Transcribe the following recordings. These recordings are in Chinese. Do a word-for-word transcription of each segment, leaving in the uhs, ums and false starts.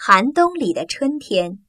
寒冬里的春天。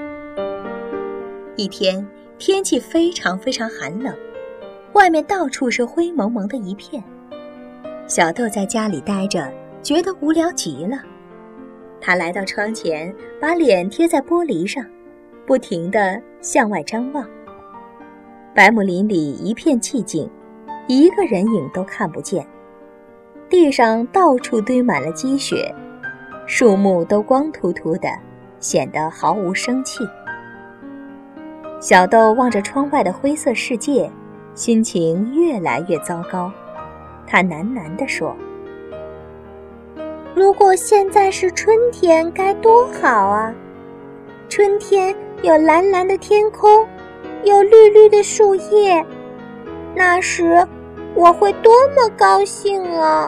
一天，天气非常非常寒冷，外面到处是灰蒙蒙的一片。小豆在家里待着，觉得无聊极了。他来到窗前，把脸贴在玻璃上，不停地向外张望。白木林里一片寂静，一个人影都看不见。地上到处堆满了积雪，树木都光秃秃的，显得毫无生气。小豆望着窗外的灰色世界，心情越来越糟糕。他喃喃地说： 如果现在是春天该多好啊！春天有蓝蓝的天空，有绿绿的树叶，那时我会多么高兴啊！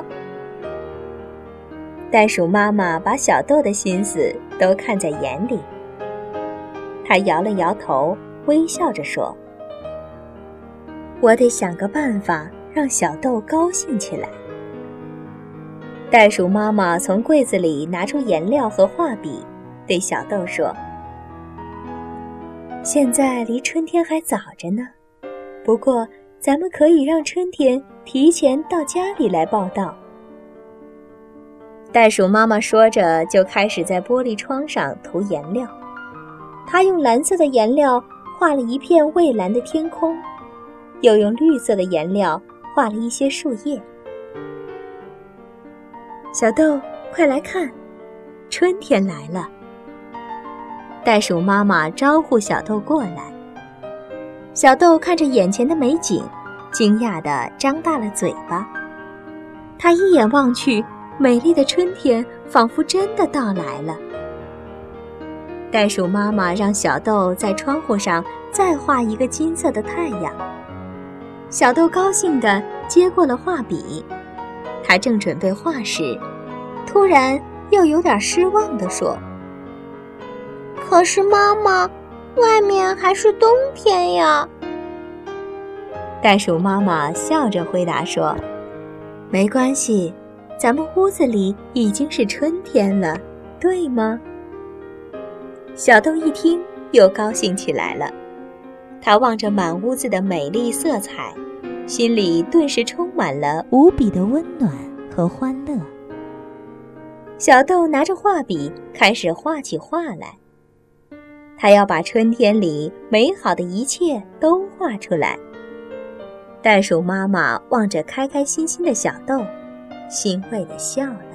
袋鼠妈妈把小豆的心思都看在眼里，她摇了摇头，微笑着说：我得想个办法让小豆高兴起来。袋鼠妈妈从柜子里拿出颜料和画笔，对小豆说：现在离春天还早着呢，不过咱们可以让春天提前到家里来报道。袋鼠妈妈说着，就开始在玻璃窗上涂颜料。她用蓝色的颜料画了一片蔚蓝的天空，又用绿色的颜料画了一些树叶。小豆，快来看，春天来了！袋鼠妈妈招呼小豆过来。小豆看着眼前的美景，惊讶地张大了嘴巴。他一眼望去，美丽的春天仿佛真的到来了。袋鼠妈妈让小豆在窗户上再画一个金色的太阳。小豆高兴地接过了画笔，他正准备画时，突然又有点失望地说： 可是妈妈，外面还是冬天呀。 袋鼠妈妈笑着回答说：没关系，咱们屋子里已经是春天了，对吗？小豆一听，又高兴起来了。他望着满屋子的美丽色彩，心里顿时充满了无比的温暖和欢乐。小豆拿着画笔开始画起画来，他要把春天里美好的一切都画出来。袋鼠妈妈望着开开心心的小豆，欣慰地笑了。